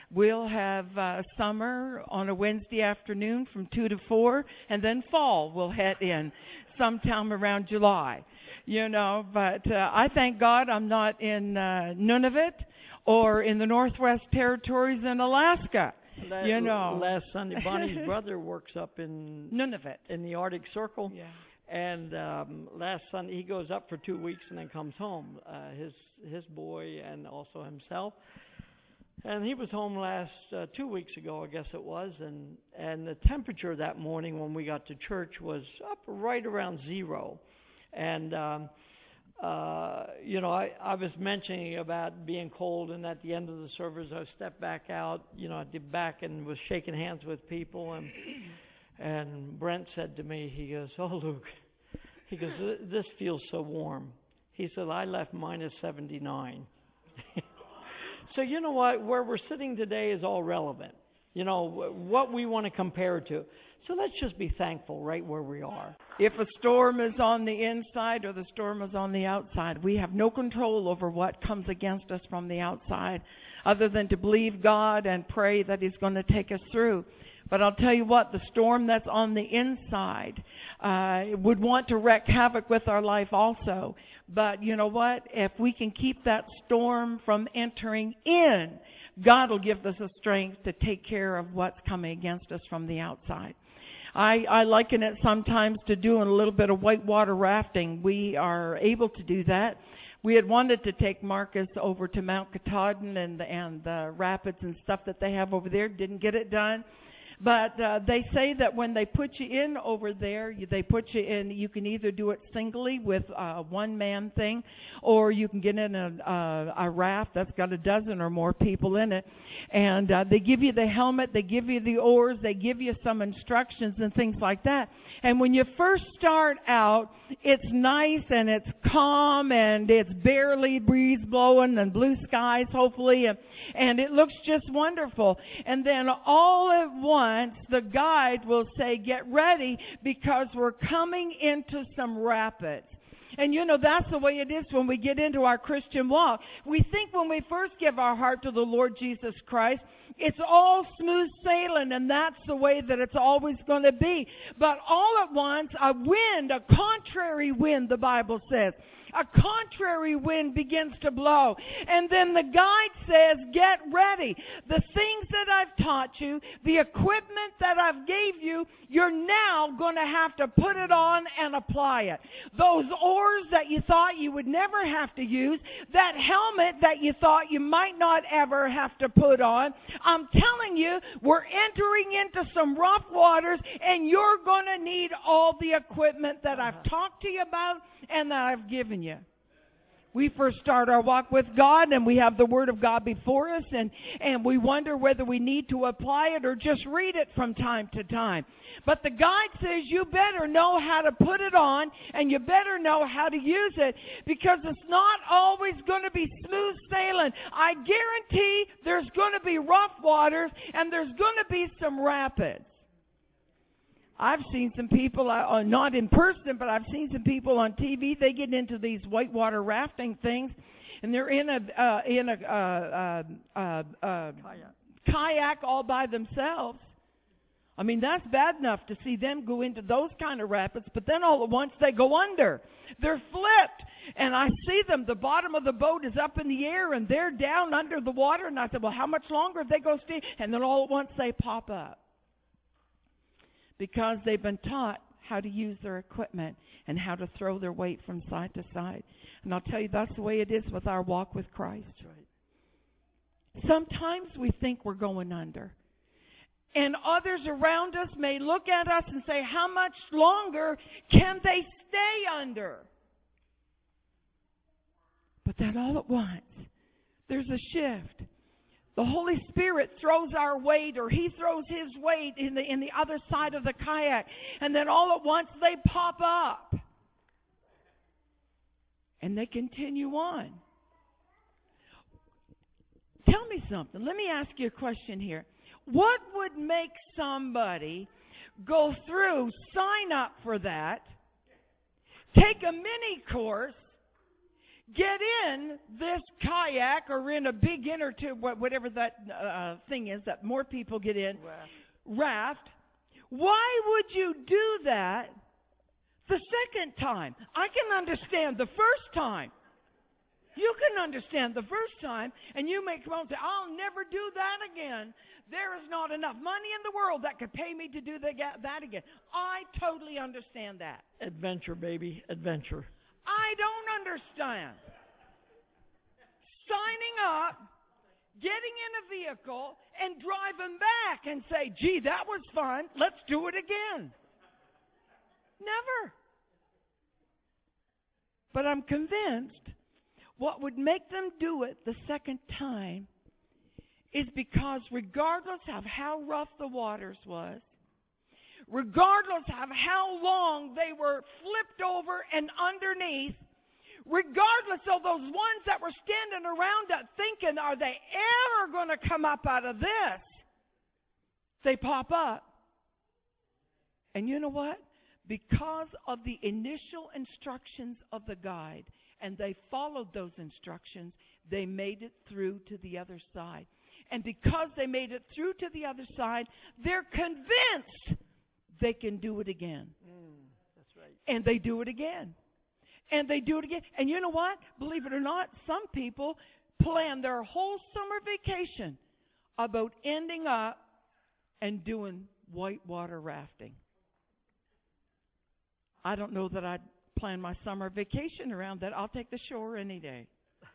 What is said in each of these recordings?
We'll have summer on a Wednesday afternoon from 2 to 4, and then fall will head in sometime around July. But I thank God I'm not in Nunavut or in the Northwest Territories in Alaska. Last Sunday, Bonnie's brother works up in Nunavut, in the Arctic Circle. Yeah. And last Sunday, he goes up for 2 weeks and then comes home. His boy and also himself. And he was home last 2 weeks ago, I guess it was. And the temperature that morning when we got to church was up right around 0. And I was mentioning about being cold, and at the end of the service, I stepped back out, at the back and was shaking hands with people, and Brent said to me, he goes, "Oh, Luke," he goes, "this feels so warm." He said, "I left minus 79. So you know what? Where we're sitting today is all relevant. What we want to compare to. So let's just be thankful right where we are. If a storm is on the inside or the storm is on the outside, we have no control over what comes against us from the outside other than to believe God and pray that He's going to take us through. But I'll tell you what, the storm that's on the inside would want to wreak havoc with our life also. But you know what? If we can keep that storm from entering in, God will give us the strength to take care of what's coming against us from the outside. I liken it sometimes to doing a little bit of whitewater rafting. We are able to do that. We had wanted to take Marcus over to Mount Katahdin and the rapids and stuff that they have over there. Didn't get it done. But they say that when they put you in over there, they put you in, you can either do it singly with a one-man thing, or you can get in a raft that's got a dozen or more people in it. And they give you the helmet, they give you the oars, they give you some instructions and things like that. And when you first start out, it's nice and it's calm and it's barely breeze blowing and blue skies, hopefully, and it looks just wonderful. And then all at once, the guide will say, "Get ready because we're coming into some rapids." And that's the way it is when we get into our Christian walk. We think when we first give our heart to the Lord Jesus Christ, it's all smooth sailing, and that's the way that it's always going to be. But all at once, a contrary wind, the Bible says, a contrary wind begins to blow. And then the guide says, "Get ready. The things that I've taught you, the equipment that I've gave you, you're now going to have to put it on and apply it. Those oars that you thought you would never have to use, that helmet that you thought you might not ever have to put on, I'm telling you, we're entering into some rough waters, and you're going to need all the equipment that I've talked to you about and that I've given you." We first start our walk with God, and we have the Word of God before us, and we wonder whether we need to apply it or just read it from time to time. But the guide says you better know how to put it on, and you better know how to use it, because it's not always going to be smooth sailing. I guarantee there's going to be rough waters, and there's going to be some rapids. I've seen some people, not in person, but I've seen some people on TV. They get into these whitewater rafting things, and they're in a kayak all by themselves. I mean, that's bad enough to see them go into those kind of rapids, but then all at once they go under. They're flipped, and I see them. The bottom of the boat is up in the air, and they're down under the water, and I said, "Well, how much longer if they go stay?" And then all at once they pop up, because they've been taught how to use their equipment and how to throw their weight from side to side. And I'll tell you, that's the way it is with our walk with Christ. Right. Sometimes we think we're going under. And others around us may look at us and say, "How much longer can they stay under?" But then all at once, there's a shift. The Holy Spirit throws our weight, or He throws His weight in the other side of the kayak. And then all at once they pop up. And they continue on. Tell me something. Let me ask you a question here. What would make somebody go through, sign up for that, take a mini course, get in this kayak or in a big inner tube, whatever that thing is that more people get in, raft. Why would you do that the second time? I can understand the first time. You can understand the first time, and you may come out and say, I'll never do that again. There is not enough money in the world that could pay me to do that again. I totally understand that. Adventure, baby, adventure. I don't understand signing up, getting in a vehicle, and driving back and say, gee, that was fun. Let's do it again. Never. But I'm convinced what would make them do it the second time is because regardless of how rough the waters was, regardless of how long they were flipped over and underneath, regardless of those ones that were standing around it thinking, are they ever going to come up out of this? They pop up. And you know what? Because of the initial instructions of the guide, and they followed those instructions, they made it through to the other side. And because they made it through to the other side, they're convinced they can do it again. That's right. And they do it again. And they do it again. And you know what? Believe it or not, some people plan their whole summer vacation about ending up and doing whitewater rafting. I don't know that I'd plan my summer vacation around that. I'll take the shore any day.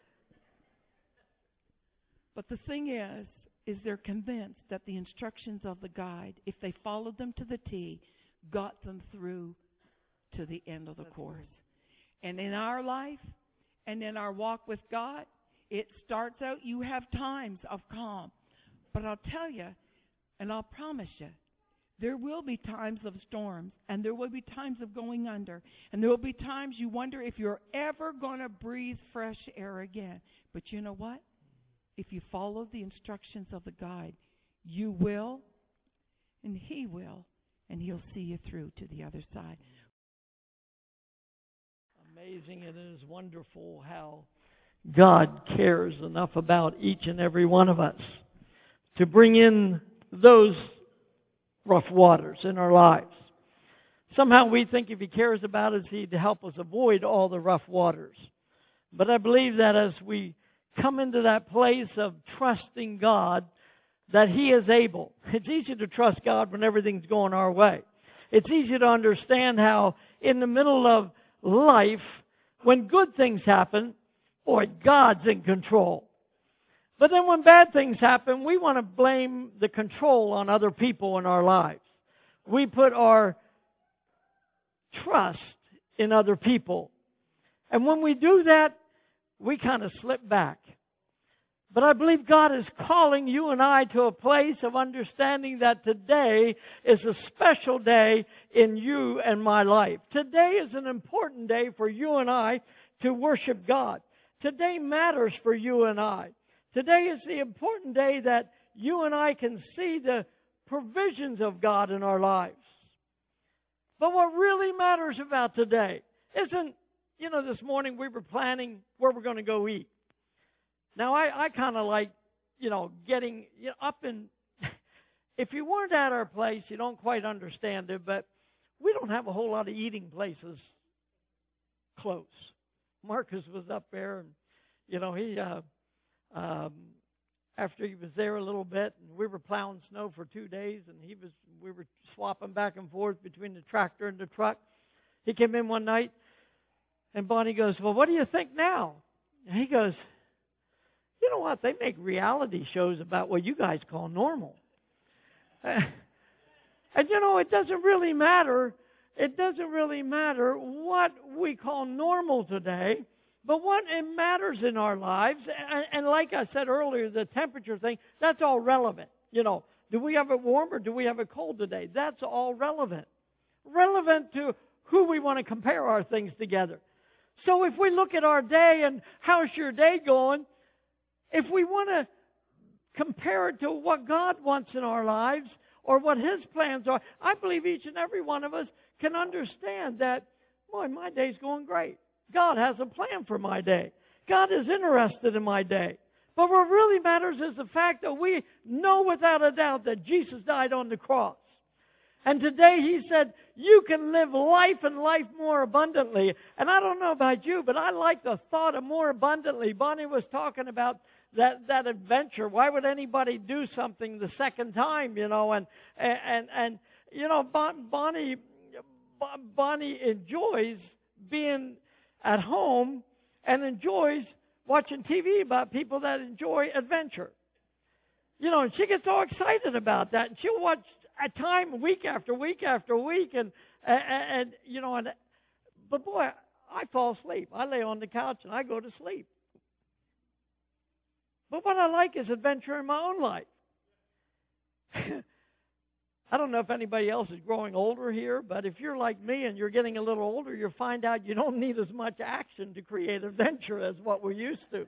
But the thing is they're convinced that the instructions of the guide, if they followed them to the T, got them through to the end of the course. And in our life and in our walk with God, it starts out, you have times of calm. But I'll tell you, and I'll promise you, there will be times of storms, and there will be times of going under, and there will be times you wonder if you're ever going to breathe fresh air again. But you know what? If you follow the instructions of the guide, you will, and He will, and He'll see you through to the other side. Amazing, and it is wonderful how God cares enough about each and every one of us to bring in those rough waters in our lives. Somehow we think if He cares about us, He'd help us avoid all the rough waters. But I believe that as we come into that place of trusting God, that He is able. It's easy to trust God when everything's going our way. It's easy to understand how in the middle of life, when good things happen, boy, God's in control. But then when bad things happen, we want to blame the control on other people in our lives. We put our trust in other people. And when we do that, we kind of slip back. But I believe God is calling you and I to a place of understanding that today is a special day in you and my life. Today is an important day for you and I to worship God. Today matters for you and I. Today is the important day that you and I can see the provisions of God in our lives. But what really matters about today isn't, this morning we were planning where we're going to go eat. Now, I kind of like, getting up and if you weren't at our place, you don't quite understand it, but we don't have a whole lot of eating places close. Marcus was up there, and, he, after he was there a little bit, and we were plowing snow for 2 days, and we were swapping back and forth between the tractor and the truck. He came in one night, and Bonnie goes, well, what do you think now? And he goes, you know what? They make reality shows about what you guys call normal. And, it doesn't really matter. It doesn't really matter what we call normal today, but what it matters in our lives. And like I said earlier, the temperature thing, that's all relevant. Do we have it warm or do we have it cold today? That's all relevant. Relevant to who we want to compare our things together. So if we look at our day and how's your day going, if we want to compare it to what God wants in our lives or what His plans are, I believe each and every one of us can understand that, boy, my day's going great. God has a plan for my day. God is interested in my day. But what really matters is the fact that we know without a doubt that Jesus died on the cross. And today He said, you can live life and life more abundantly. And I don't know about you, but I like the thought of more abundantly. Bonnie was talking about that adventure. Why would anybody do something the second time, you know? And you know, Bonnie enjoys being at home and enjoys watching TV about people that enjoy adventure. You know, and she gets all excited about that. And she'll watch a time week after week after week. And you know, but boy, I fall asleep. I lay on the couch and I go to sleep. But what I like is adventure in my own life. I don't know if anybody else is growing older here, but if you're like me and you're getting a little older, you'll find out you don't need as much action to create adventure as what we're used to.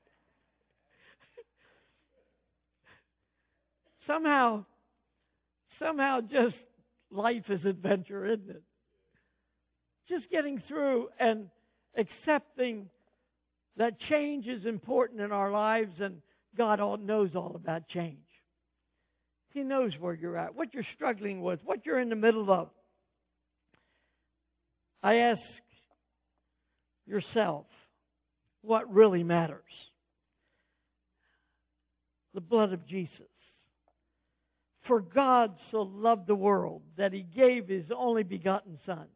Somehow just life is adventure, isn't it? Just getting through and accepting that change is important in our lives, and God knows all about change. He knows where you're at, what you're struggling with, what you're in the middle of. I ask yourself, what really matters? The blood of Jesus. For God so loved the world that He gave His only begotten Son.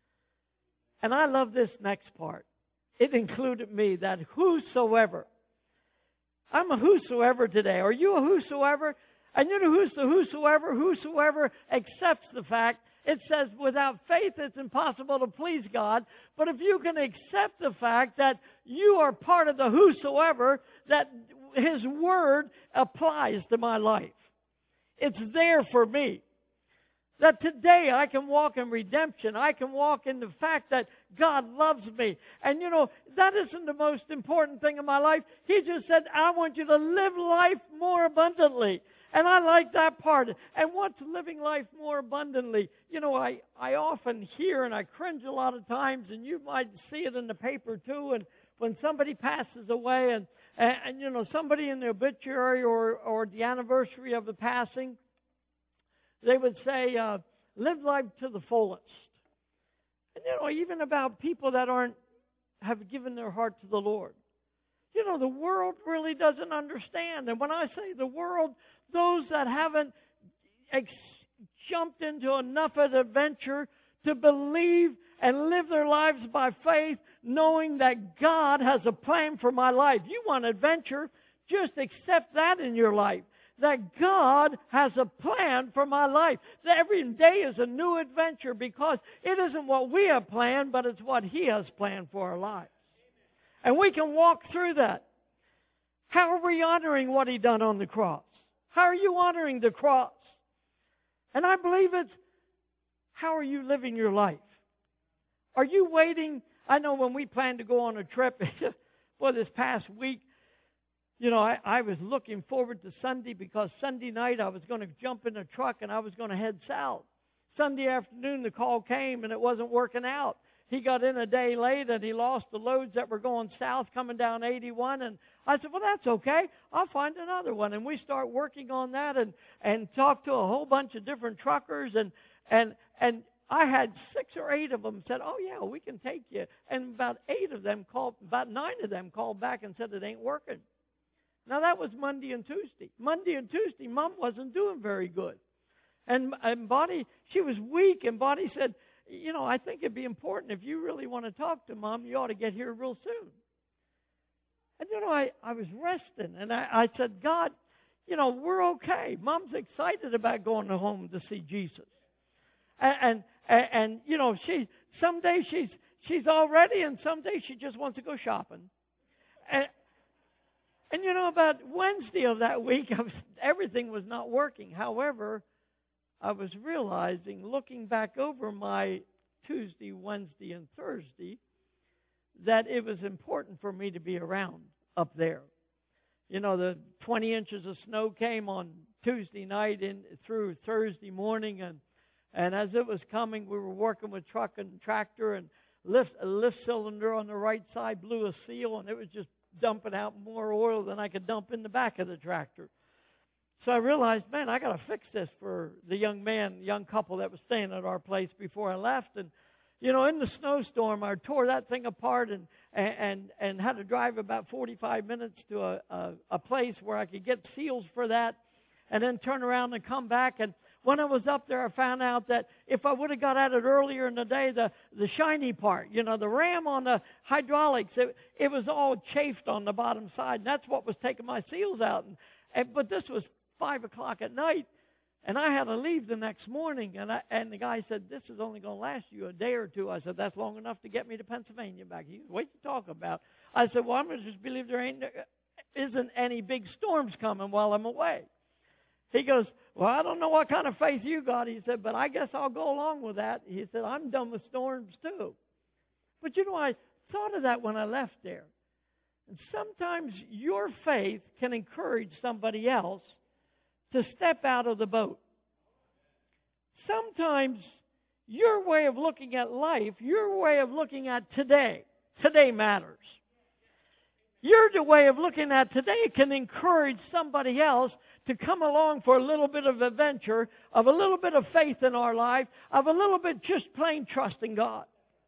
And I love this next part. It included me, that whosoever. I'm a whosoever today. Are you a whosoever? And you know who's the whosoever? Whosoever accepts the fact. It says without faith it's impossible to please God. But if you can accept the fact that you are part of the whosoever, that His Word applies to my life. It's there for me. That today I can walk in redemption. I can walk in the fact that God loves me. And you know, that isn't the most important thing in my life. He just said, I want you to live life more abundantly. And I like that part. And what's living life more abundantly? You know, I often hear, and I cringe a lot of times, and you might see it in the paper too, and when somebody passes away, and you know, somebody in the obituary or the anniversary of the passing, they would say, live life to the fullest. And you know, even about people that have given their heart to the Lord. You know, the world really doesn't understand. And when I say the world, those that haven't jumped into enough of an adventure to believe and live their lives by faith, knowing that God has a plan for my life. You want adventure, just accept that in your life. That God has a plan for my life. That every day is a new adventure, because it isn't what we have planned, but it's what He has planned for our lives. And we can walk through that. How are we honoring what He done on the cross? How are you honoring the cross? And I believe it's, how are you living your life? Are you waiting? I know when we planned to go on a trip, for this past week, you know, I was looking forward to Sunday, because Sunday night I was going to jump in a truck and I was going to head south. Sunday afternoon the call came and it wasn't working out. He got in a day late and he lost the loads that were going south coming down 81. And I said, well, that's okay. I'll find another one. And we start working on that and talked to a whole bunch of different truckers. And I had 6 or 8 of them said, oh, yeah, we can take you. And about 9 of them called back and said it ain't working. Now, that was Monday and Tuesday. Monday and Tuesday, Mom wasn't doing very good. And Bonnie, she was weak, and Bonnie said, you know, I think it'd be important, if you really want to talk to Mom, you ought to get here real soon. And, you know, I was resting, and I said, God, you know, we're okay. Mom's excited about going home to see Jesus. And you know, some days she's all ready, and some days she just wants to go shopping. And you know, about Wednesday of that week, everything was not working. However, I was realizing, looking back over my Tuesday, Wednesday, and Thursday, that it was important for me to be around up there. You know, the 20 inches of snow came on Tuesday night through Thursday morning, and as it was coming, we were working with truck and tractor and lift cylinder on the right side blew a seal, and it was just dumping out more oil than I could dump in the back of the tractor. So I realized, man, I got to fix this for the young couple that was staying at our place before I left. And, in the snowstorm, I tore that thing apart and had to drive about 45 minutes to a place where I could get seals for that, and then turn around and come back. And when I was up there, I found out that if I would have got at it earlier in the day, the shiny part, the ram on the hydraulics, it was all chafed on the bottom side, and that's what was taking my seals out. But this was 5 o'clock at night, and I had to leave the next morning. And the guy said, "This is only going to last you a day or two." I said, "That's long enough to get me to Pennsylvania back." He said, "What you talking about?" I said, "Well, I'm going to just believe there isn't any big storms coming while I'm away." He goes, "Well, I don't know what kind of faith you got." He said, "But I guess I'll go along with that." He said, "I'm done with storms too." But I thought of that when I left there. And sometimes your faith can encourage somebody else to step out of the boat. Sometimes your way of looking at life, your way of looking at today matters. Your way of looking at today can encourage somebody else to come along for a little bit of adventure, of a little bit of faith in our life, of a little bit just plain trusting God.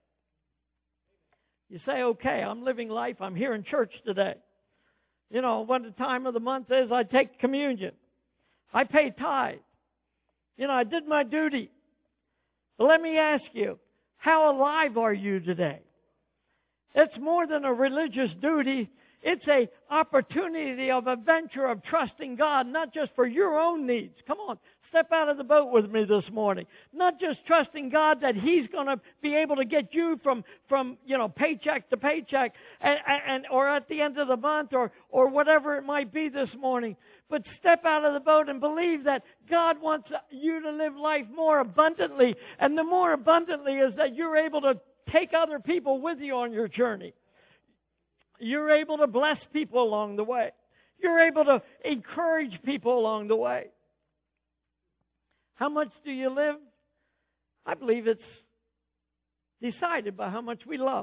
You say, "Okay, I'm living life. I'm here in church today. When the time of the month is, I take communion. I pay tithe. I did my duty." But let me ask you, how alive are you today? It's more than a religious duty. It's an opportunity of adventure, of trusting God, not just for your own needs. Come on, step out of the boat with me this morning. Not just trusting God that He's going to be able to get you from paycheck to paycheck, and or at the end of the month, or whatever it might be this morning. But step out of the boat and believe that God wants you to live life more abundantly. And the more abundantly is that you're able to take other people with you on your journey. You're able to bless people along the way. You're able to encourage people along the way. How much do you live? I believe it's decided by how much we love.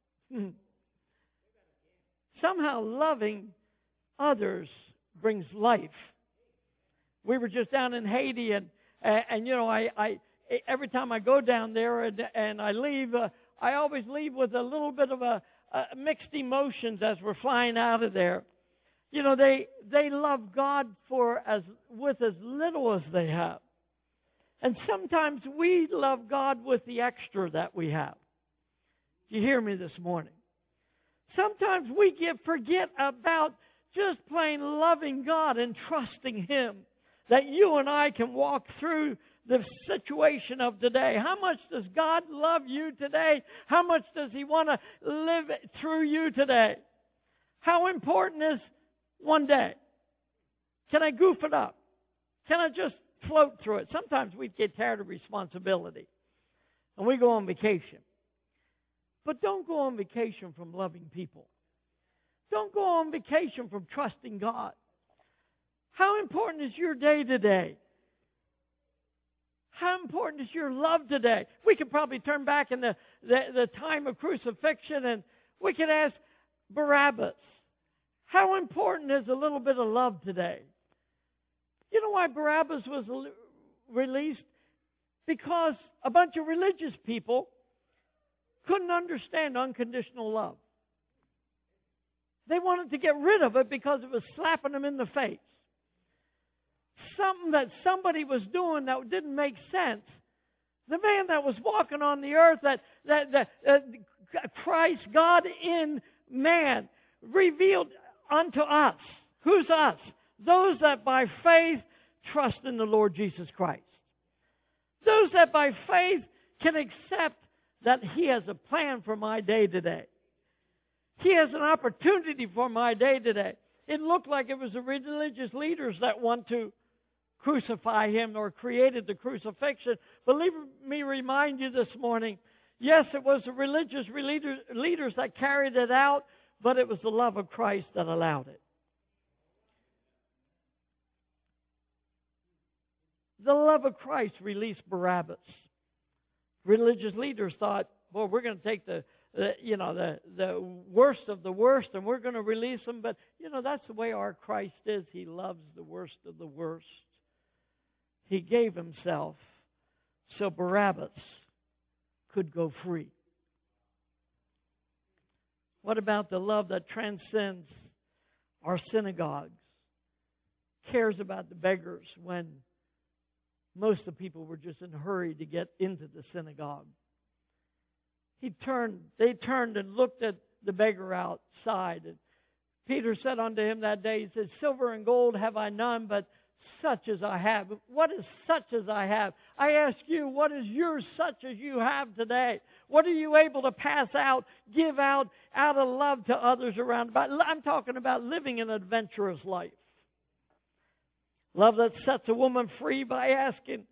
Somehow loving others brings life. We were just down in Haiti, and I every time I go down there and I leave, I always leave with a little bit of a mixed emotions as we're flying out of there. They love God with as little as they have. And sometimes we love God with the extra that we have. Do you hear me this morning? Sometimes we forget about just plain loving God and trusting Him, that you and I can walk through the situation of today. How much does God love you today? How much does He want to live through you today? How important is one day? Can I goof it up? Can I just float through it? Sometimes we get tired of responsibility and we go on vacation. But don't go on vacation from loving people. Don't go on vacation from trusting God. How important is your day today? How important is your love today? We could probably turn back in the time of crucifixion, and we could ask Barabbas, how important is a little bit of love today? You know why Barabbas was released? Because a bunch of religious people couldn't understand unconditional love. They wanted to get rid of it because it was slapping them in the face. Something that somebody was doing that didn't make sense. The man that was walking on the earth, that Christ, God in man, revealed unto us. Who's us? Those that by faith trust in the Lord Jesus Christ. Those that by faith can accept that He has a plan for my day today. He has an opportunity for my day today. It looked like it was the religious leaders that want to crucify Him or created the crucifixion. But let me remind you this morning, yes, it was the religious leaders that carried it out, but it was the love of Christ that allowed it. The love of Christ released Barabbas. Religious leaders thought, boy, we're going to take the worst of the worst, and we're going to release them. But, that's the way our Christ is. He loves the worst of the worst. He gave himself so Barabbas could go free. What about the love that transcends our synagogues, cares about the beggars when most of the people were just in a hurry to get into the synagogue? They turned and looked at the beggar outside. And Peter said unto him that day, he said, silver and gold have I none, but such as I have. What is such as I have? I ask you, what is yours such as you have today? What are you able to pass out, give out of love to others around about? I'm talking about living an adventurous life. Love that sets a woman free by asking,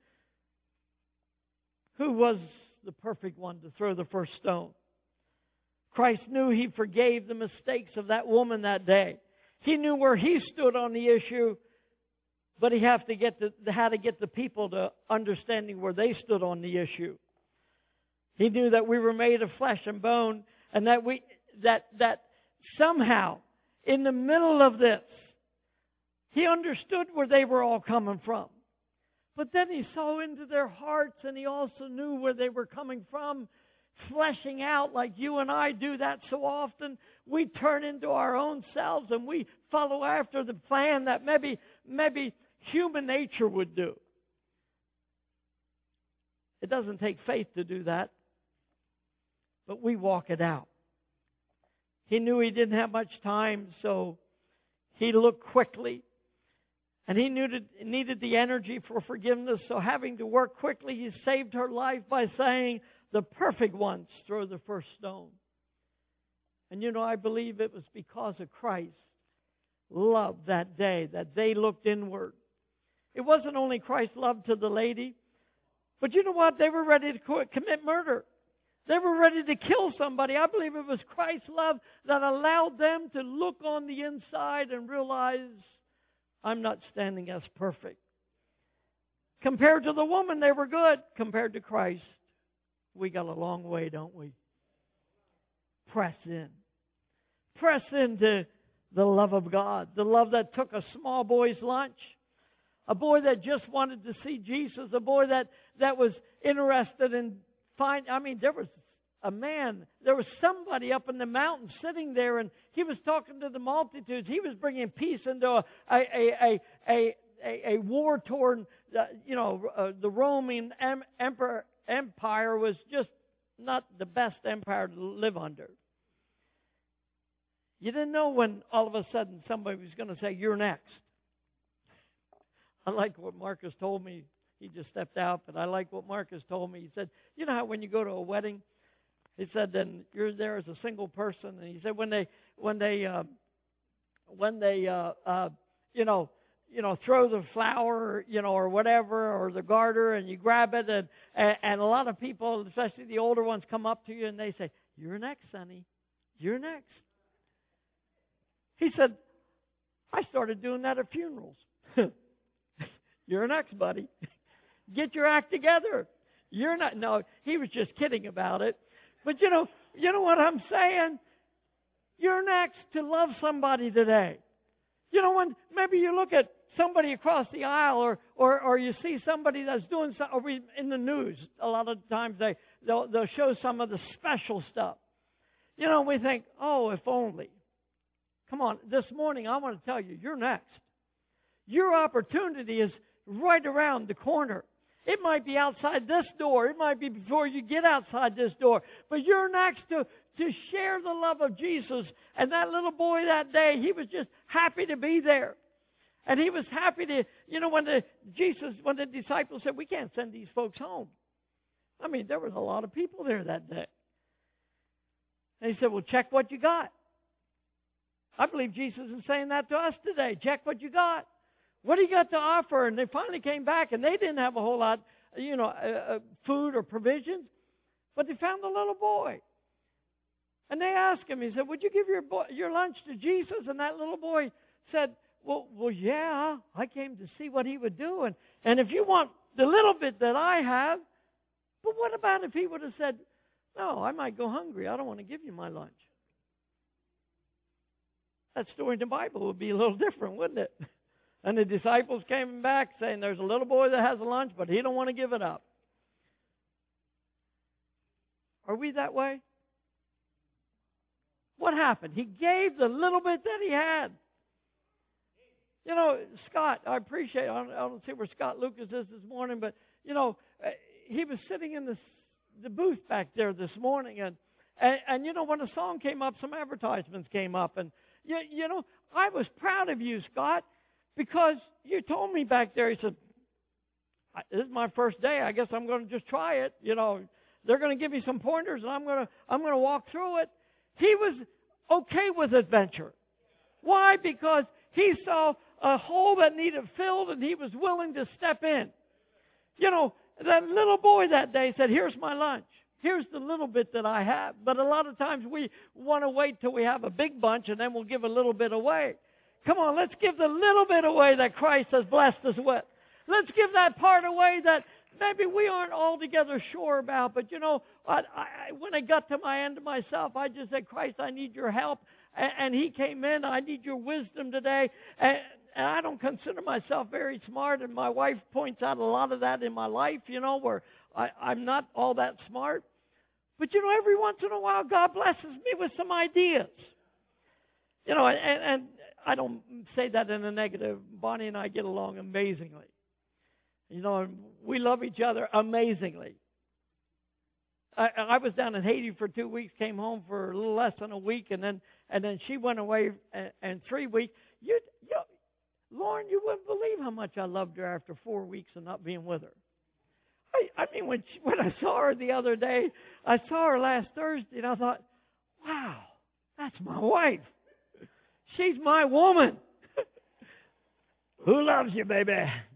who was the perfect one to throw the first stone? Christ knew he forgave the mistakes of that woman that day. He knew where he stood on the issue, but he had to get the people to understanding where they stood on the issue. He knew that we were made of flesh and bone, and that somehow in the middle of this, he understood where they were all coming from. But then he saw into their hearts, and he also knew where they were coming from, fleshing out like you and I do that so often. We turn into our own selves, and we follow after the plan that maybe human nature would do. It doesn't take faith to do that, but we walk it out. He knew he didn't have much time, so he looked quickly. And he needed the energy for forgiveness, so having to work quickly, he saved her life by saying, the perfect ones throw the first stone. And I believe it was because of Christ's love that day that they looked inward. It wasn't only Christ's love to the lady, but you know what? They were ready to commit murder. They were ready to kill somebody. I believe it was Christ's love that allowed them to look on the inside and realize, I'm not standing as perfect. Compared to the woman, they were good. Compared to Christ, we got a long way, don't we? Press in. Press into the love of God. The love that took a small boy's lunch. A boy that just wanted to see Jesus. A boy that was interested in there was a man, there was somebody up in the mountain sitting there, and he was talking to the multitudes. He was bringing peace into a war-torn, the Roman Empire was just not the best empire to live under. You didn't know when all of a sudden somebody was going to say, you're next. I like what Marcus told me. He just stepped out, but I like what Marcus told me. He said, you know how when you go to a wedding, he said, then you're there as a single person, and he said when they throw the flower, or whatever, or the garter, and you grab it, and a lot of people, especially the older ones, come up to you and they say, you're next, sonny. You're next. He said, I started doing that at funerals. You're next, buddy. Get your act together. You're not. No, he was just kidding about it. But you know what I'm saying? You're next to love somebody today. When maybe you look at somebody across the aisle, or you see somebody that's doing something, or in the news, a lot of times they'll show some of the special stuff. We think, oh, if only. Come on, this morning I want to tell you, you're next. Your opportunity is right around the corner. It might be outside this door. It might be before you get outside this door. But you're next to share the love of Jesus. And that little boy that day, he was just happy to be there. And he was happy to, when the disciples said, we can't send these folks home. There was a lot of people there that day. And he said, well, check what you got. I believe Jesus is saying that to us today. Check what you got. What do you got to offer? And they finally came back, and they didn't have a whole lot, food or provisions. But they found the little boy. And they asked him, he said, would you give your lunch to Jesus? And that little boy said, well, yeah, I came to see what he would do. And if you want the little bit that I have, but what about if he would have said, No, I might go hungry. I don't want to give you my lunch. That story in the Bible would be a little different, wouldn't it? And the disciples came back saying, there's a little boy that has a lunch, but he don't want to give it up. Are we that way? What happened? He gave the little bit that he had. You know, Scott, I appreciate it. I don't see where Scott Lucas is this morning, but, you know, he was sitting in the booth back there this morning, and you know, when a song came up, some advertisements came up, and, you know, I was proud of you, Scott, because you told me back there, he said, this is my first day. I guess I'm going to just try it. You know, they're going to give me some pointers, and I'm going to walk through it. He was okay with adventure. Why? Because he saw a hole that needed filled, and he was willing to step in. You know, that little boy that day said, here's my lunch. Here's the little bit that I have. But a lot of times we want to wait till we have a big bunch, and then we'll give a little bit away. Come on, let's give the little bit away that Christ has blessed us with. Let's give that part away that maybe we aren't altogether sure about. But, you know, when I got to my end of myself, I just said, Christ, I need your help. And he came in. I need your wisdom today. And I don't consider myself very smart. And my wife points out a lot of that in my life, you know, where I'm not all that smart. But, you know, every once in a while, God blesses me with some ideas. You know, and I don't say that in a negative. Bonnie and I get along amazingly. You know, we love each other amazingly. I was down in Haiti for 2 weeks, came home for a little less than a week, and then she went away and 3 weeks. Lauren, you wouldn't believe how much I loved her after 4 weeks of not being with her. I mean, when I saw her the other day, I saw her last Thursday, and I thought, wow, that's my wife. She's my woman. Who loves you, baby?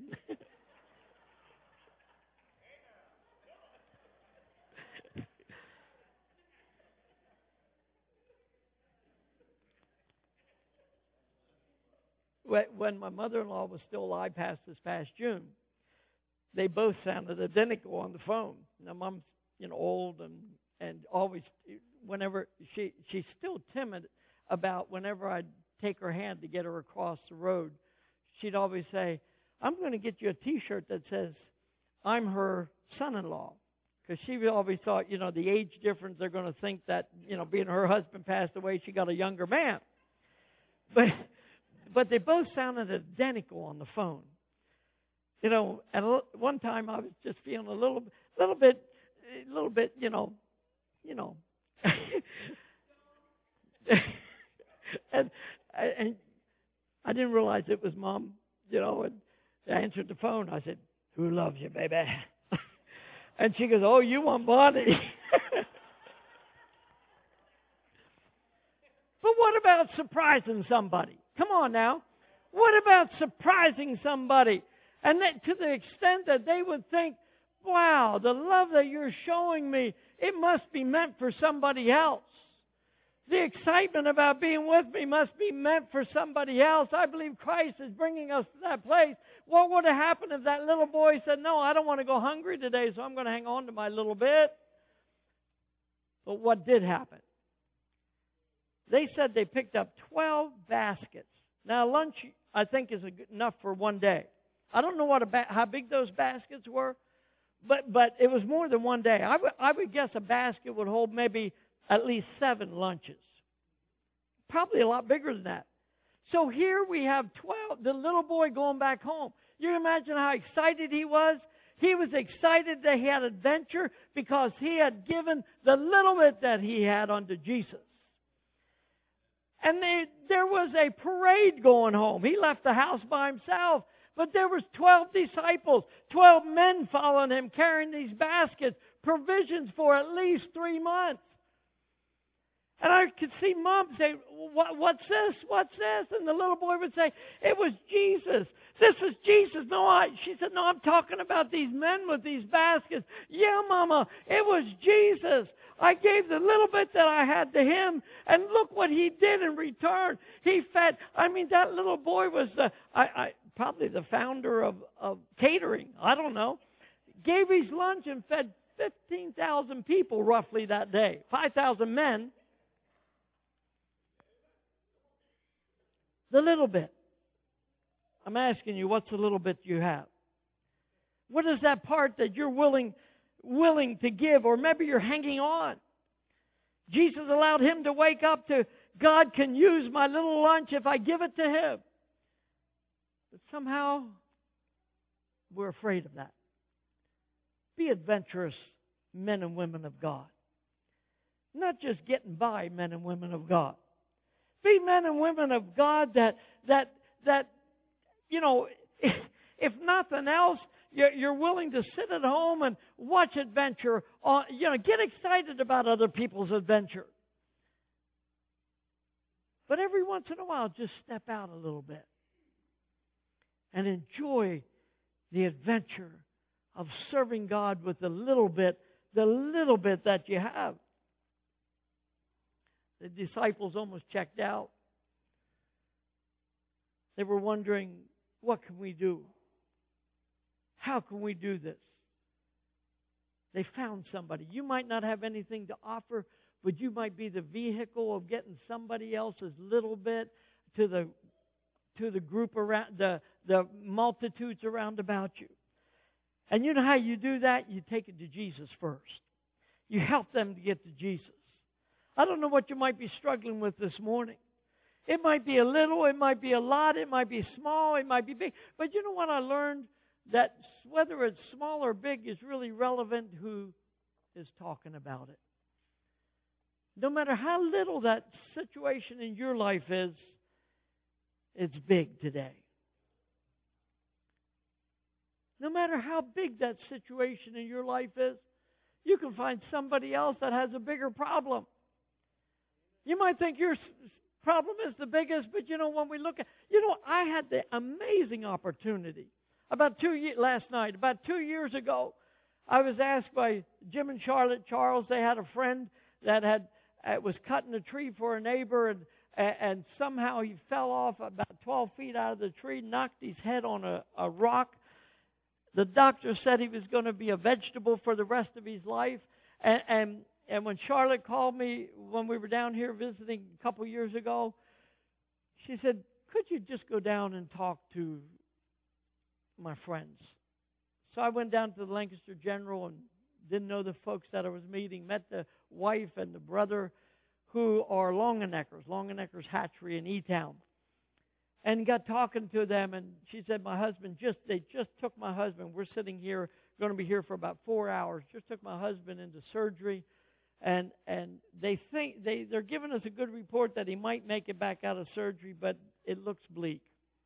When my mother-in-law was still alive this past June, they both sounded identical on the phone. Now, Mom's, you know, old and always, whenever she's still timid about whenever I'd take her hand to get her across the road, she'd always say, I'm going to get you a T-shirt that says, I'm her son-in-law. Because she always thought, you know, the age difference, they're going to think that, you know, being her husband passed away, she got a younger man. But they both sounded identical on the phone. You know, and one time I was just feeling a little bit, you know. and I didn't realize it was Mom, you know, and I answered the phone. I said, who loves you, baby? And she goes, oh, you want Bonnie. But what about surprising somebody? Come on now. What about surprising somebody? And that, to the extent that they would think, wow, the love that you're showing me, it must be meant for somebody else. The excitement about being with me must be meant for somebody else. I believe Christ is bringing us to that place. What would have happened if that little boy said, no, I don't want to go hungry today, so I'm going to hang on to my little bit? But what did happen? They said they picked up 12 baskets. Now, lunch, I think, is enough for one day. I don't know how big those baskets were, but it was more than one day. I would guess a basket would hold maybe at least 7 lunches. Probably a lot bigger than that. So here we have 12, the little boy going back home. You imagine how excited he was? He was excited that he had adventure because he had given the little bit that he had unto Jesus. And there was a parade going home. He left the house by himself. But there was 12 disciples, 12 men following him, carrying these baskets, provisions for at least 3 months. And I could see Mom say, what's this? What's this? And the little boy would say, it was Jesus. This is Jesus. She said, no, I'm talking about these men with these baskets. Yeah, Mama, it was Jesus. I gave the little bit that I had to him, and look what he did in return. He fed. I mean, that little boy was probably the founder of catering. I don't know. Gave his lunch and fed 15,000 people roughly that day, 5,000 men. The little bit. I'm asking you, what's the little bit you have? What is that part that you're willing to give, or maybe you're hanging on? Jesus allowed him to wake up to, God can use my little lunch if I give it to him. But somehow, we're afraid of that. Be adventurous men and women of God. Not just getting by men and women of God. Be men and women of God that you know, if nothing else, you're willing to sit at home and watch adventure. Get excited about other people's adventure. But every once in a while, just step out a little bit and enjoy the adventure of serving God with the little bit that you have. The disciples almost checked out. They were wondering, what can we do? How can we do this? They found somebody. You might not have anything to offer, but you might be the vehicle of getting somebody else's little bit to the group around, the multitudes around about you. And you know how you do that? You take it to Jesus first. You help them to get to Jesus. I don't know what you might be struggling with this morning. It might be a little, it might be a lot, it might be small, it might be big. But you know what I learned? That whether it's small or big is really relevant who is talking about it. No matter how little that situation in your life is, it's big today. No matter how big that situation in your life is, you can find somebody else that has a bigger problem. You might think your problem is the biggest, but when we look at, I had the amazing opportunity about 2 years ago. I was asked by Jim and Charlotte Charles. They had a friend that was cutting a tree for a neighbor, and somehow he fell off about 12 feet out of the tree, knocked his head on a rock. The doctor said he was going to be a vegetable for the rest of his life. And when Charlotte called me when we were down here visiting a couple years ago, she said, could you just go down and talk to my friends? So I went down to the Lancaster General and didn't know the folks that I was meeting, met the wife and the brother who are Longeneckers Hatchery in E-Town. And got talking to them, and she said, they just took my husband. We're sitting here, going to be here for about 4 hours. Just took my husband into surgery, and they think they're giving us a good report that he might make it back out of surgery, but it looks bleak.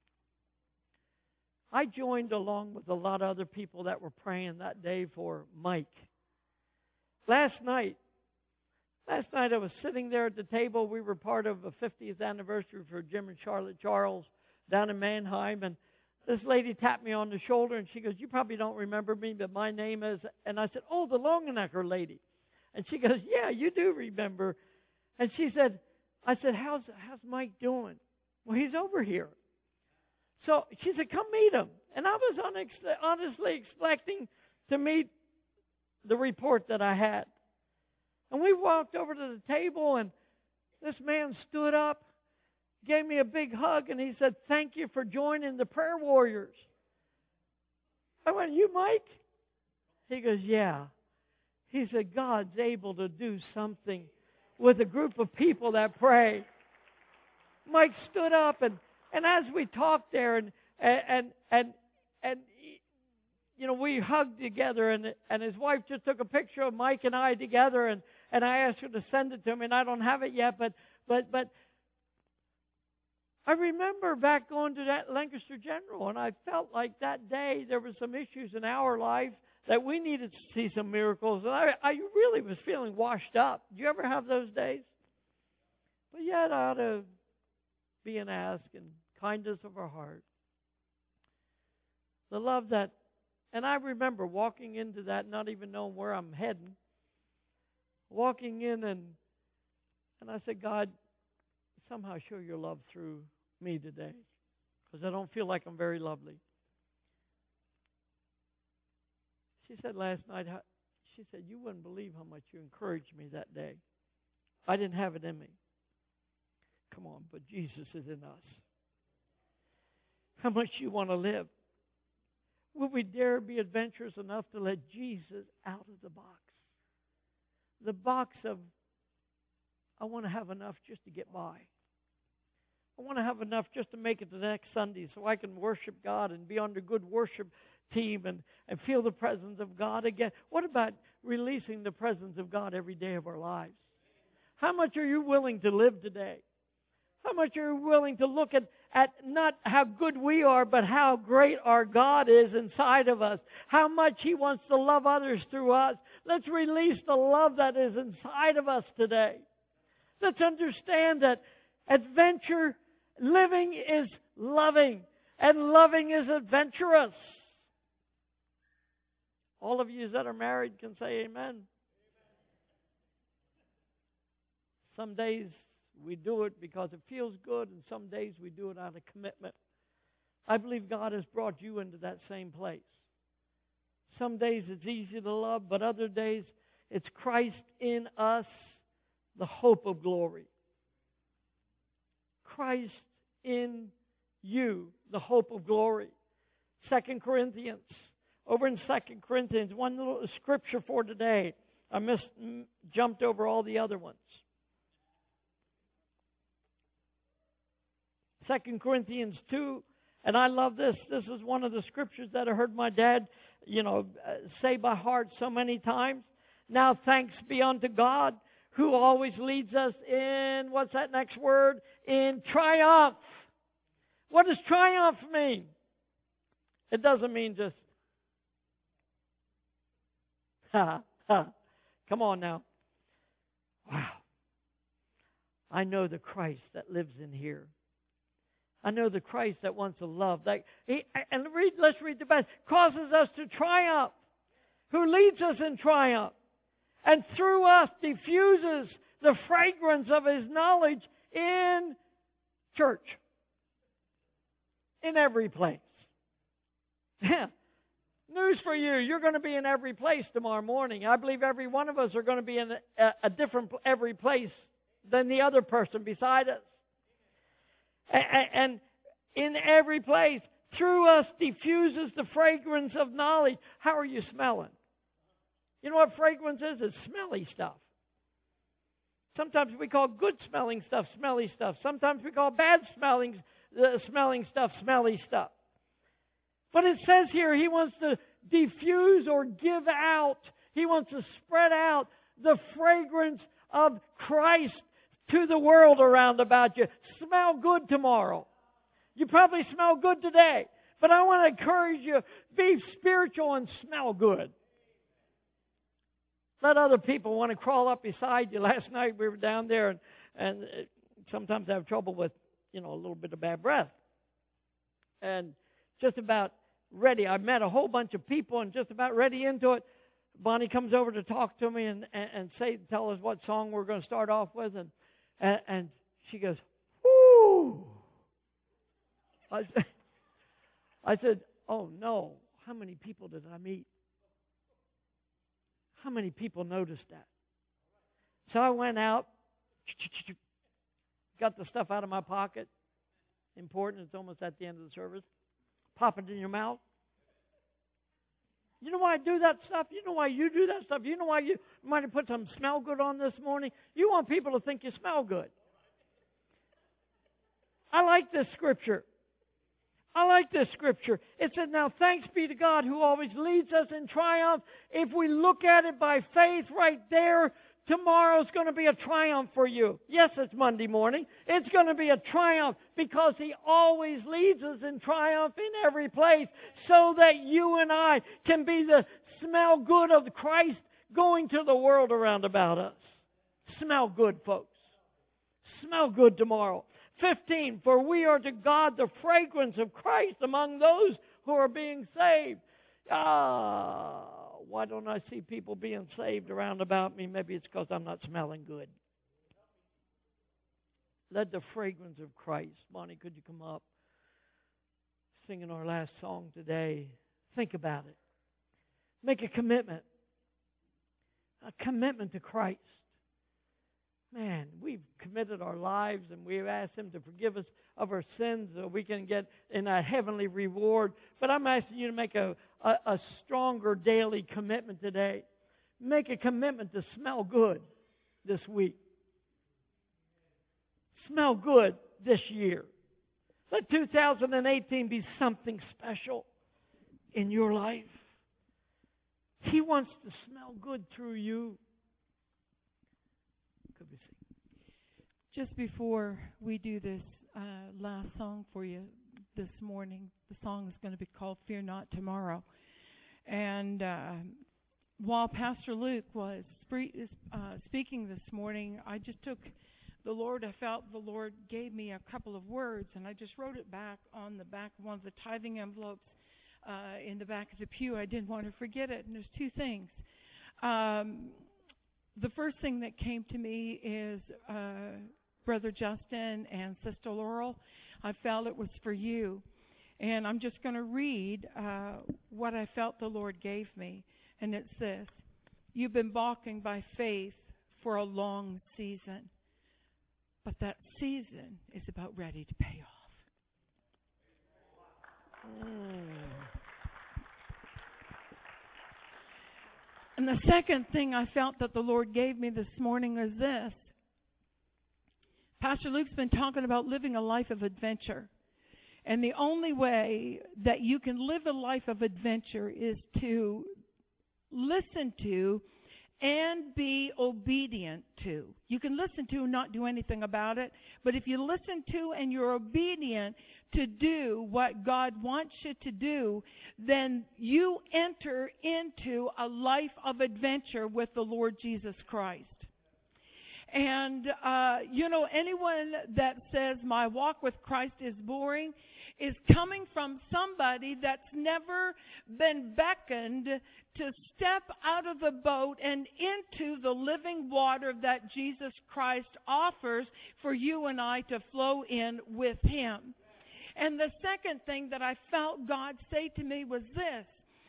I joined along with a lot of other people that were praying that day for Mike. Last night I was sitting there at the table. We were part of a 50th anniversary for Jim and Charlotte Charles down in Mannheim. And this lady tapped me on the shoulder, and she goes, you probably don't remember me, but my name is... And I said, oh, the Longenecker lady. And she goes, yeah, you do remember. And I said, how's Mike doing? Well, he's over here. So she said, come meet him. And I was honestly expecting to meet the report that I had. And we walked over to the table, and this man stood up, gave me a big hug, and he said, thank you for joining the prayer warriors. I went, you Mike? He goes, yeah. He said, God's able to do something with a group of people that pray. Mike stood up, and as we talked there, and we hugged together, and his wife just took a picture of Mike and I together, and I asked her to send it to me, and I don't have it yet, but I remember back going to that Lancaster General, and I felt like that day there were some issues in our life that we needed to see some miracles, and I really was feeling washed up. Do you ever have those days? But yet out of being asked and kindness of our heart, the love that, and I remember walking into that, not even knowing where I'm heading, walking in, and I said, God, somehow show your love through me today, because I don't feel like I'm very lovely. She said last night, She said, you wouldn't believe how much you encouraged me that day. I didn't have it in me. Come on, but Jesus is in us. How much you want to live? Will we dare be adventurous enough to let Jesus out of the box? The box of, I want to have enough just to get by. I want to have enough just to make it to the next Sunday so I can worship God and be on the good worship team and feel the presence of God again. What about releasing the presence of God every day of our lives? How much are you willing to live today? How much are you willing to look at not how good we are, but how great our God is inside of us? How much He wants to love others through us? Let's release the love that is inside of us today. Let's understand that adventure living is loving, and loving is adventurous. All of you that are married can say amen. Some days we do it because it feels good, and some days we do it out of commitment. I believe God has brought you into that same place. Some days it's easy to love, but other days it's Christ in us, the hope of glory. Christ in you, the hope of glory. 2 Corinthians. Over in 2 Corinthians, one little scripture for today. I jumped over all the other ones. 2 Corinthians 2, and I love this. This is one of the scriptures that I heard my dad, say by heart so many times. Now thanks be unto God, who always leads us in, what's that next word? In triumph. What does triumph mean? It doesn't mean just, come on now. Wow. I know the Christ that lives in here. I know the Christ that wants to love. Let's read the best. Causes us to triumph. Who leads us in triumph. And through us diffuses the fragrance of His knowledge in church. In every place. News for you. You're going to be in every place tomorrow morning. I believe every one of us are going to be in a different every place than the other person beside us. And in every place, through us diffuses the fragrance of knowledge. How are you smelling? You know what fragrance is? It's smelly stuff. Sometimes we call good smelling stuff smelly stuff. Sometimes we call bad smelling stuff smelly stuff. But it says here He wants to diffuse or give out. He wants to spread out the fragrance of Christ to the world around about you. Smell good tomorrow. You probably smell good today. But I want to encourage you, be spiritual and smell good. Let other people want to crawl up beside you. Last night we were down there and sometimes I have trouble with, a little bit of bad breath. And just about ready, I met a whole bunch of people and just about ready into it. Bonnie comes over to talk to me and tell us what song we're going to start off with. And she goes, whoo! I said, oh no, how many people did I meet? How many people noticed that? So I went out, got the stuff out of my pocket. Important, it's almost at the end of the service. Pop it in your mouth. You know why I do that stuff? You know why you do that stuff? You know why you might have put some smell good on this morning? You want people to think you smell good. I like this scripture. It said, now thanks be to God who always leads us in triumph. If we look at it by faith right there, tomorrow's going to be a triumph for you. Yes, it's Monday morning. It's going to be a triumph because He always leads us in triumph in every place so that you and I can be the smell good of Christ going to the world around about us. Smell good, folks. Smell good tomorrow. 15, for we are to God the fragrance of Christ among those who are being saved. Why don't I see people being saved around about me? Maybe it's because I'm not smelling good. Let the fragrance of Christ. Bonnie, could you come up? Singing our last song today. Think about it. Make a commitment. a commitment to Christ. Man, we've committed our lives and we've asked Him to forgive us of our sins so we can get in a heavenly reward. But I'm asking you to make a stronger daily commitment today. Make a commitment to smell good this week. Smell good this year. Let 2018 be something special in your life. He wants to smell good through you. Could we sing? Just before we do this last song for you this morning, the song is going to be called Fear Not Tomorrow. And while Pastor Luke was speaking this morning, I just took I felt the Lord gave me a couple of words, and I just wrote it back on the back of one of the tithing envelopes in the back of the pew. I didn't want to forget it, and there's two things. The first thing that came to me is Brother Justin and Sister Laurel. I felt it was for you, and I'm just going to read what I felt the Lord gave me, and it's this. You've been walking by faith for a long season. But that season is about ready to pay off. And the second thing I felt that the Lord gave me this morning is this. Pastor Luke's been talking about living a life of adventure. And the only way that you can live a life of adventure is to listen to and be obedient to. You can listen to and not do anything about it, but if you listen to and you're obedient to do what God wants you to do, then you enter into a life of adventure with the Lord Jesus Christ. And, anyone that says my walk with Christ is boring is coming from somebody that's never been beckoned to step out of the boat and into the living water that Jesus Christ offers for you and I to flow in with Him. And the second thing that I felt God say to me was this,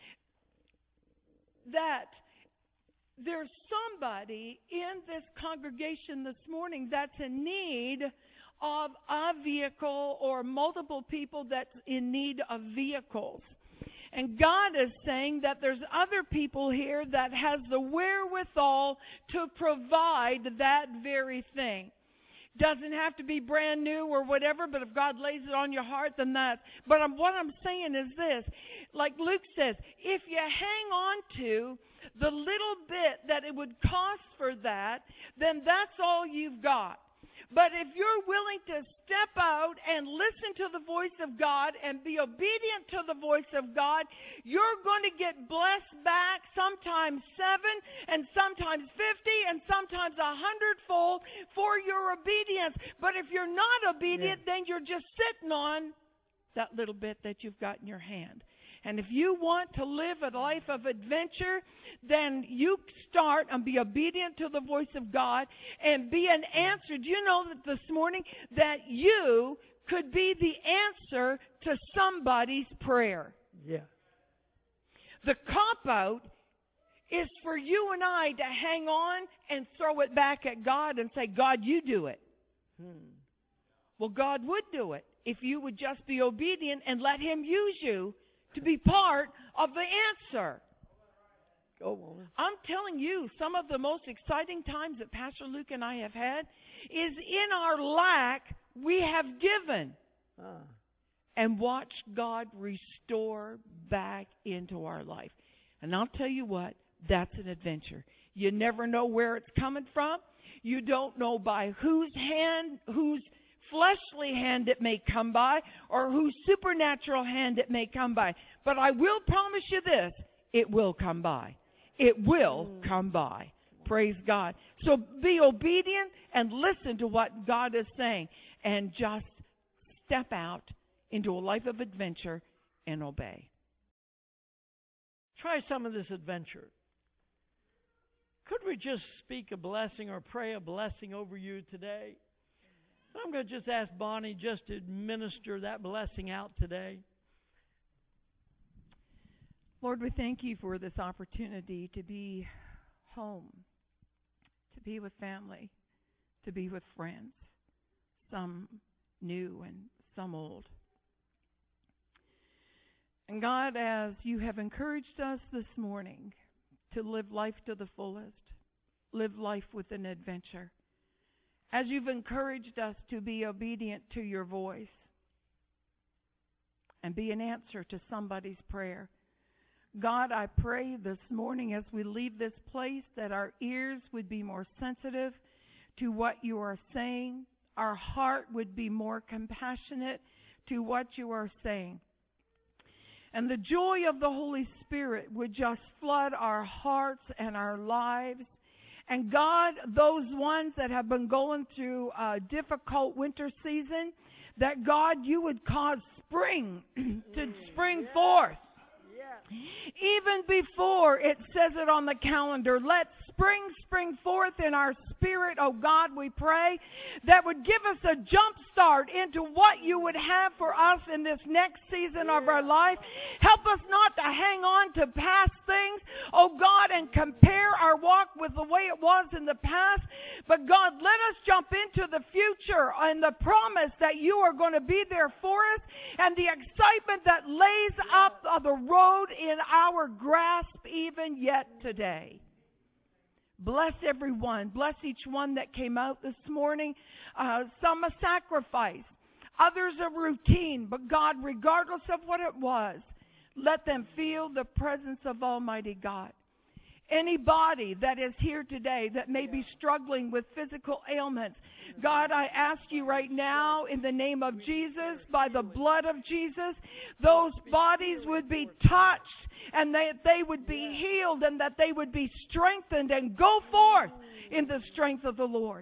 that there's somebody in this congregation this morning that's in need of a vehicle, or multiple people that's in need of vehicles. And God is saying that there's other people here that has the wherewithal to provide that very thing. Doesn't have to be brand new or whatever, but if God lays it on your heart, then that's. But what I'm saying is this, like Luke says, if you hang on to the little bit that it would cost for that, then that's all you've got. But if you're willing to step out and listen to the voice of God and be obedient to the voice of God, you're going to get blessed back, sometimes 7 and sometimes 50 and sometimes 100-fold for your obedience. But if you're not obedient, then you're just sitting on that little bit that you've got in your hand. And if you want to live a life of adventure, then you start and be obedient to the voice of God and be an answer. Do you know that this morning that you could be the answer to somebody's prayer? Yeah. The cop-out is for you and I to hang on and throw it back at God and say, God, you do it. Well, God would do it if you would just be obedient and let Him use you to be part of the answer. Go on. I'm telling you, some of the most exciting times that Pastor Luke and I have had is in our lack we have given and watched God restore back into our life. And I'll tell you what, that's an adventure. You never know where it's coming from. You don't know by whose hand, whose fleshly hand it may come by, or whose supernatural hand it may come by. But I will promise you this, it will come by. It will come by. Praise God. So be obedient and listen to what God is saying, and just step out into a life of adventure and obey. Try some of this adventure. Could we just speak a blessing or pray a blessing over you today? I'm going to just ask Bonnie just to administer that blessing out today. Lord, we thank you for this opportunity to be home, to be with family, to be with friends, some new and some old. And God, as you have encouraged us this morning to live life to the fullest, live life with an adventure, as you've encouraged us to be obedient to your voice and be an answer to somebody's prayer, God, I pray this morning as we leave this place that our ears would be more sensitive to what you are saying. Our heart would be more compassionate to what you are saying. And the joy of the Holy Spirit would just flood our hearts and our lives. And God, those ones that have been going through a difficult winter season, that God, you would cause spring to spring forth. Even before it says it on the calendar, let spring forth in our spirit, oh God, we pray, that would give us a jump start into what you would have for us in this next season of our life. Help us not to hang on to past things, oh God, and compare our walk with the way it was in the past. But God, let us jump into the future and the promise that you are going to be there for us and the excitement that lays up the road in our grasp even yet today. Bless everyone. Bless each one that came out this morning. Some a sacrifice, others a routine. But God, regardless of what it was, let them feel the presence of Almighty God. Anybody that is here today that may be struggling with physical ailments, God, I ask you right now in the name of Jesus, by the blood of Jesus, those bodies would be touched and they would be healed and that they would be strengthened and go forth in the strength of the Lord.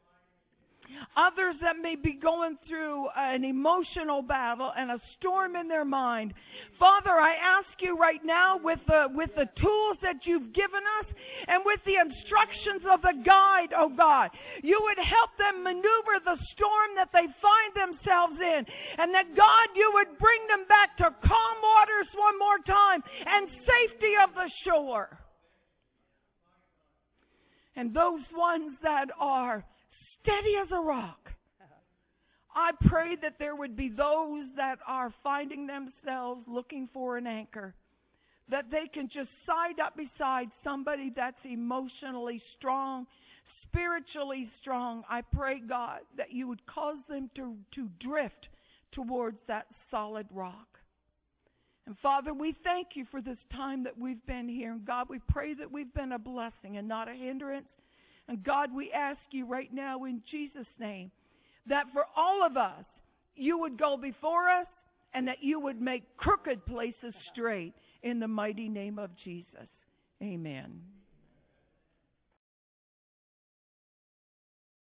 Others that may be going through an emotional battle and a storm in their mind. Father, I ask you right now with the tools that you've given us and with the instructions of the guide, oh God, you would help them maneuver the storm that they find themselves in. And that God, you would bring them back to calm waters one more time and safety of the shore. And those ones that are steady as a rock, I pray that there would be those that are finding themselves looking for an anchor, that they can just side up beside somebody that's emotionally strong, spiritually strong. I pray, God, that you would cause them to drift towards that solid rock. And Father, we thank you for this time that we've been here. And God, we pray that we've been a blessing and not a hindrance. And God, we ask you right now in Jesus' name that for all of us, you would go before us and that you would make crooked places straight in the mighty name of Jesus. Amen.